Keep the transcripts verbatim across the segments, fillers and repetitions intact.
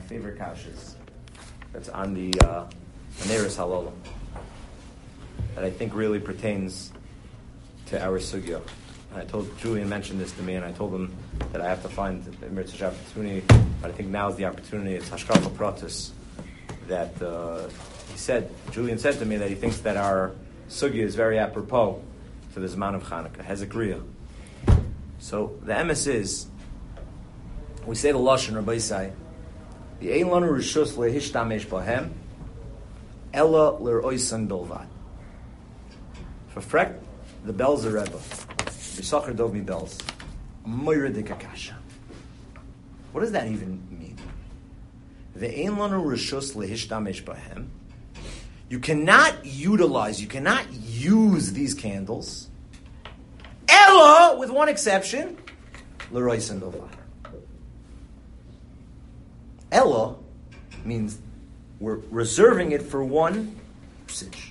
favorite kashas that's on the uh, Aneris Halalam that I think really pertains to our sugya. And I told Julian mentioned this to me, and I told him that I have to find a mitzvah opportunity. But I think now is the opportunity. It's Hashkafa Pratis that uh, he said. Julian said to me that he thinks that our sugya is very apropos to the Zman of Chanukah, Hezekriya. So the emes is, we say the lashon Rabbi Yisai, the ein lanu rishus lehishtamesh bahem, ella leroisan bilvad. For frek, the bells are Rebbe. B'sachar dovmi bells. Moira de kakasha. What does that even mean? The ein lanu rishus lehishtamesh bahem. You cannot utilize, you cannot use these candles, ella, with one exception, leroisan bilvad. Ella means we're reserving it for one usage.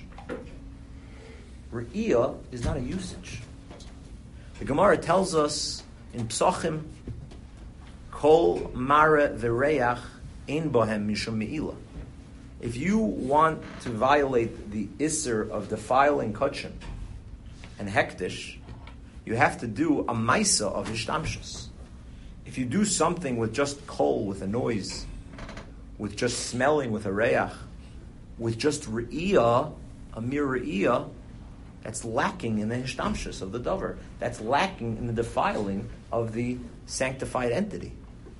Re'iyah is not a usage. The Gemara tells us in Psachim, Kol mara v'reach ein bohem mishum me'ilah. If you want to violate the isser of defiling kachin and hektish, you have to do a maisa of hishtamshus. If you do something with just kol, with a noise, with just smelling, with a reach, with just re'iyah, a mere re'iyah, that's lacking in the hishtamshus of the dover. That's lacking in the defiling of the sanctified entity.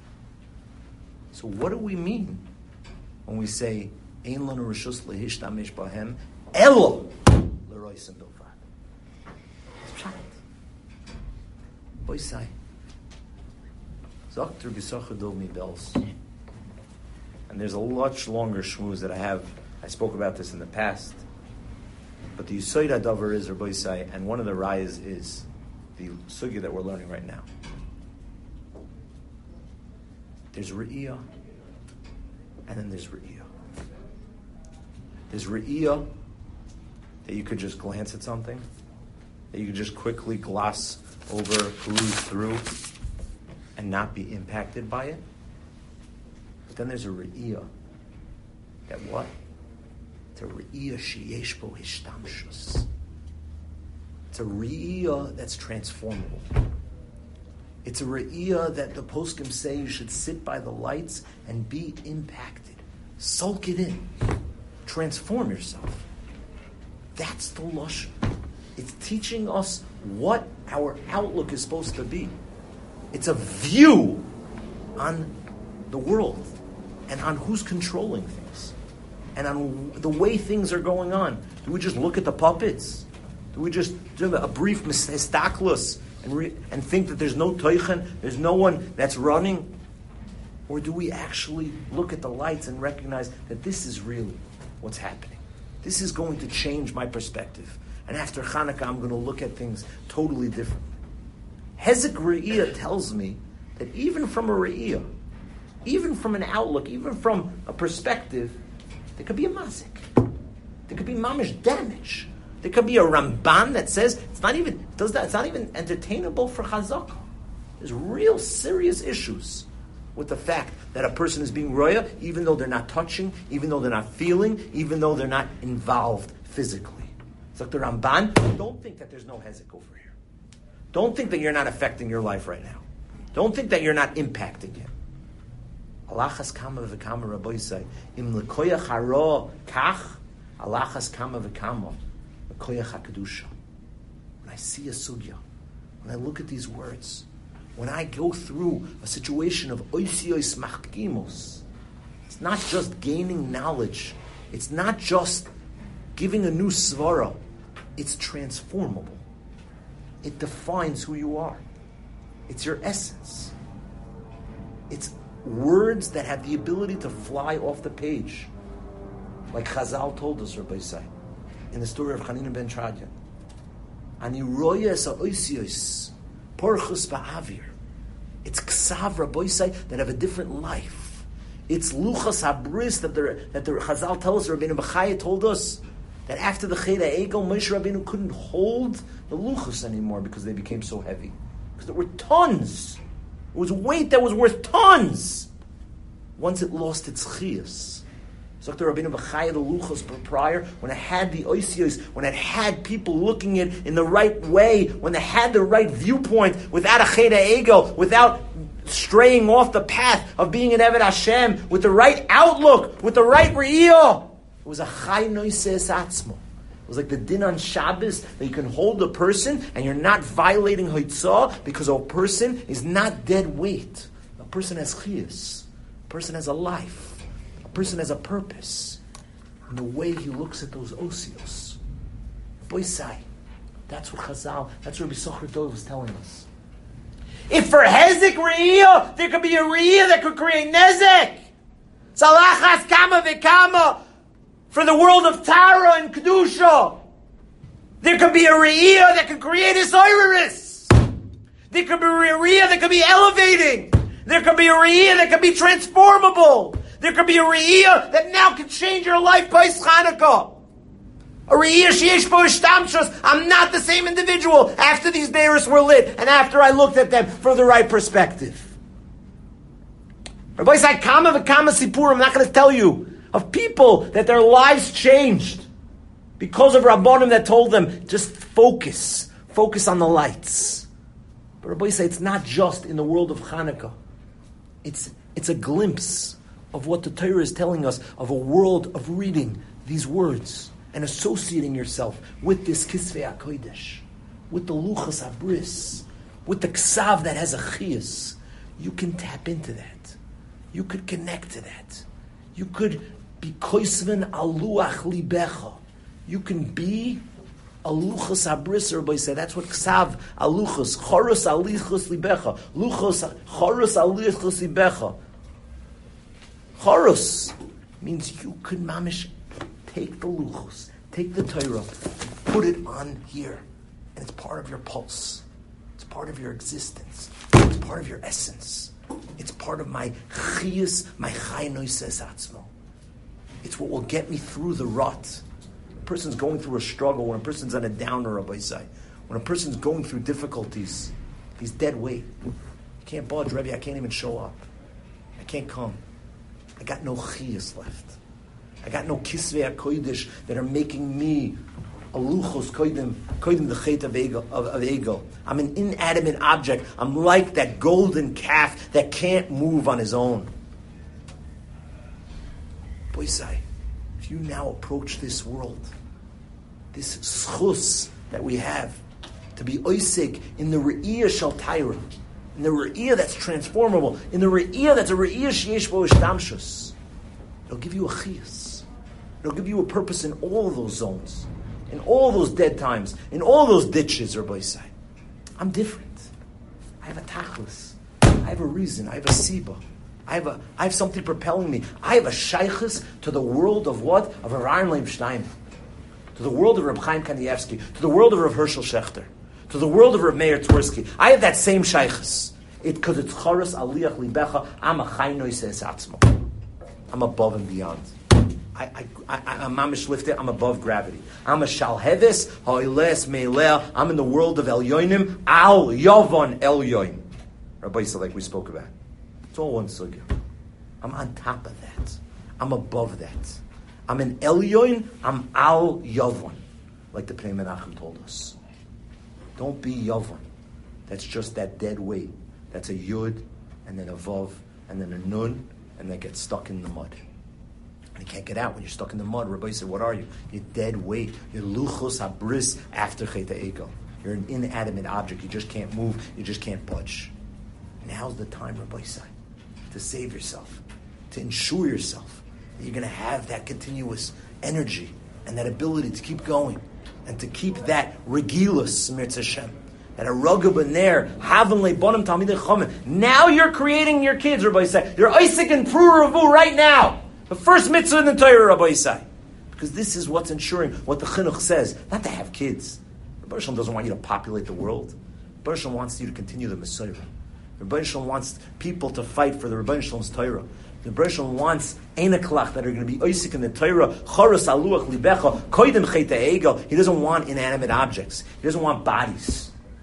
So what do we mean when we say ein lanu rishus lehishtamesh bahem elo leroisim bilvad? It's pshat. Boisai. Zakter b'sachar dovmi bells. And there's a much longer shmooze that I have. I spoke about this in the past. But the Yisoid HaDavar is Rabbi Yisai, and one of the rayas is the sugya that we're learning right now. There's Re'iyah, and then there's Re'iyah. There's Re'iyah that you could just glance at something, that you could just quickly gloss over, peruse through, and not be impacted by it. But then there's a Re'iyah that what? It's a Re'iyah sheyesh bo hishtamshus. It's a Re'iyah that's transformable. It's a Re'iyah that the poskim say you should sit by the lights and be impacted. Soak it in. Transform yourself. That's the lashon. It's teaching us what our outlook is supposed to be. It's a view on the world and on who's controlling things and on the way things are going on. Do we just look at the puppets? Do we just do a brief histaklus and re- and think that there's no teichen, there's no one that's running? Or do we actually look at the lights and recognize that this is really what's happening? This is going to change my perspective. And after Hanukkah, I'm going to look at things totally different. Hezek Re'iyah tells me that even from a Re'iyah, even from an outlook, even from a perspective, there could be a mazik. There could be mamish damage. There could be a Ramban that says it's not even does that. It's not even entertainable for chazakah. There's real serious issues with the fact that a person is being roya, even though they're not touching, even though they're not feeling, even though they're not involved physically. It's like the Ramban. Don't think that there's no hezek over here. Don't think that you're not affecting your life right now. Don't think that you're not impacting it. Alachas kama v'kama Rabbi Yisai im lekoyach hara kach alachas kama v'kama lekoyach hakadusha. When I see a sugya, when I look at these words, when I go through a situation of oisiyos machkimos, it's not just gaining knowledge. It's not just giving a new svara. It's transformable. It defines who you are. It's your essence. It's words that have the ability to fly off the page. Like Chazal told us, Rabbi Yisai, in the story of Hanina ben Tradian. Ani roya es ha'oisiyos porchus ba'avir. It's ksav, Rabbi Yisai, that have a different life. It's luchas habris that the that the Chazal tells us. Rabbeinu Bechaya told us that after the Cheda Egel, Moshe Rabbeinu couldn't hold the luchas anymore because they became so heavy. Because there were tons. It was weight that was worth tons. once it lost its chiyus. Doctor Rabbeinu B'chaya the Luchos prior, when it had the oisios, when it had people looking at it in the right way, when they had the right viewpoint, without a cheda ego, without straying off the path of being an Eved Hashem, with the right outlook, with the right re'iyah. It was a chay noises atzmo. It was like the din on Shabbos, that you can hold a person and you're not violating Hoitzah because a person is not dead weight. A person has chiyus. A person has a life. A person has a purpose. And the way he looks at those osios. Boisai. That's what Chazal, that's what Rabbi Socher Dov was telling us. If for Hezek Re'iyah, there could be a Re'iyah that could create Nezek. Salachas Kama V'Kama. For the world of Tara and Kedusha. There could be a Re'iyah that could create a Zoiris. There could be a Re'iyah that could be elevating. There could be a Re'iyah that could be transformable. There could be a Re'iyah that now could change your life by Chanukah. A Re'iyah sheyesh bo ishtamshus. I'm not the same individual after these deiros were lit and after I looked at them from the right perspective. Rabbi said, Kama v'Kama Sipur, I'm not going to tell you of people that their lives changed because of Rabbanim that told them, just focus. Focus on the lights. But Rabbi said, it's not just in the world of Chanukah. It's, it's a glimpse of what the Torah is telling us, of a world of reading these words and associating yourself with this Kisvei HaKodesh, with the Luchas HaBris, with the Ksav that has a Chiyas. You can tap into that. You could connect to that. You could be Koisven Aluach Libecha. You can be a Luchas HaBris, everybody say. That's what Ksav Aluchas, Choros Alichos Libecha. Luchos, Choros Alichos Libecha. Choros means you could mamish take the luchos, take the Torah, put it on here, and it's part of your pulse. It's part of your existence. It's part of your essence. It's part of my chiyus, my chay noises atzmo. It's what will get me through the rut. When a person's going through a struggle, when a person's on a downer, Rabbi Say, when a person's going through difficulties, he's dead weight. You can't budge, Rebbe, I can't even show up. I can't come. I got no chiyas left. I got no kisvei HaKodesh that are making me a luchos koidim, koidim the chet of ego, of, of ego. I'm an inanimate object. I'm like that golden calf that can't move on his own. Boisai, if you now approach this world, this schus that we have, to be oisig in the re'iyah shel Taira, in the re'iyah that's transformable, in the re'iyah that's a re'iyah sheyesh bo ishtamshus, it'll give you a chiyas. It'll give you a purpose in all those zones, in all those dead times, in all those ditches, Rabbi say. I'm different. I have a tachlis. I have a reason. I have a siba. I have a. I have something propelling me. I have a shaykhis to the world of what? Of Avraham Leib Shneim. To the world of Reb Chaim Kanievsky. To the world of Reb Hershel Shechter. To the world of Reb Meir Tversky. I have that same shaykhis. It because it's charas aliyach libecha. I'm a chay noises atzmo. I'm above and beyond. I, I, I, I'm mamish lifted. I'm above gravity. I'm a shalheves ha'oles meileh. I'm in the world of elyonim. Al yavon elyoin. Rabbi said, like we spoke about. It's all one sugya. I'm on top of that. I'm above that. I'm an elyoin. I'm al yavon, like the Pnei Menachem told us. Don't be yavon. That's just that dead weight. That's a yud, and then a vav, and then a nun, and they get stuck in the mud. And you can't get out when you're stuck in the mud. Rabbi said, what are you? You're dead weight. You're luchos habris after cheta ego. You're an inanimate object. You just can't move. You just can't budge. Now's the time, Rabbi said, to save yourself, to ensure yourself that you're going to have that continuous energy and that ability to keep going and to keep that regilus, Mirz Hashem. That a rugga b'ner, haven leibonim talmidei chachamim. Now you're creating your kids, Rabbi Yisai. You're Isaac and Pru Ravu right now. The first mitzvah in the Torah, Rabbi Yisai. Because this is what's ensuring what the chinuch says. Not to have kids. Rabbi Yisrael doesn't want you to populate the world. Rabbi Yisrael wants you to continue the Messiah. Rabbi Yisrael wants people to fight for the Rabbi Yisrael's Torah. The Rabbi Yisrael wants einaklach that are going to be Isaac in the Torah. Choros aluach libecha, koidim cheta egel. He doesn't want inanimate objects. He doesn't want bodies.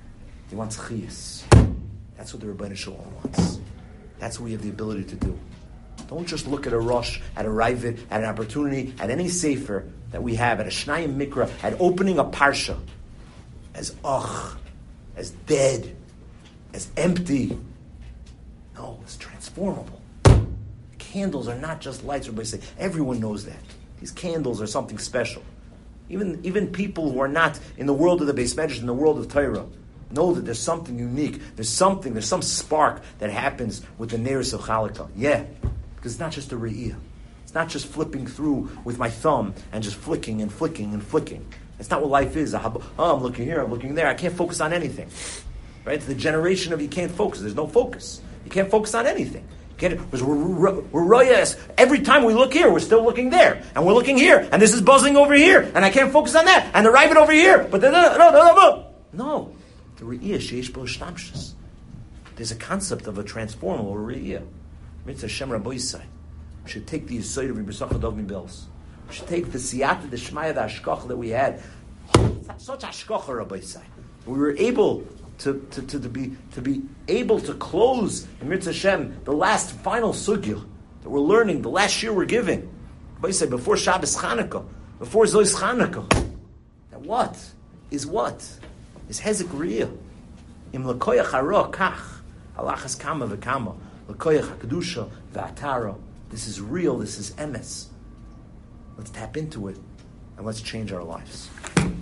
He wants chiyas. That's what the Rebbeinu Shalom wants. That's what we have the ability to do. Don't just look at a rush, at a ravid, at an opportunity, at any sefer that we have, at a shnayim mikra, at opening a parsha, as ugh, as dead, as empty. No, it's transformable. Candles are not just lights. Everybody say, everyone knows that. These candles are something special. Even, even people who are not in the world of the Beis Medrash, in the world of Torah, know that there's something unique. There's something, there's some spark that happens with the Neiros of Chanukah. Yeah, because it's not just a re'iyah. It's not just flipping through with my thumb and just flicking and flicking and flicking. It's not what life is. Oh, I'm looking here, I'm looking there. I can't focus on anything. Right? It's the generation of you can't focus. There's no focus. You can't focus on anything. You can't, because we're, we're, we're royas. Every time we look here, we're still looking there. And we're looking here. And this is buzzing over here. And I can't focus on that. And the rabbit over here. But the, no, no, no, no. No. The re'iyah, sheish bo shtamshus. There's a concept of a transformable re'iyah. Mitzvah Shem Rabbi Yisai. We should take the Yisai of Rebbe Sachar Dov Mibels. We should take the siyata, the shmaya, the ashkocha that we had. Such ashkocha, Rabbi Yisai. We were able to, to, to, to be to be able to close in Mitzvah Shem the last final sugya that we're learning, the last year we're giving. Rabbi Yisai, before Shabbos Chanukah, before Zois Chanukah. That what is what? Is hezek re'iyah. Im lekoyach hara kach. Halachas kama v'kama. Lekoyach hakadusha v'atara. This is real, this is emes. Let's tap into it, and let's change our lives.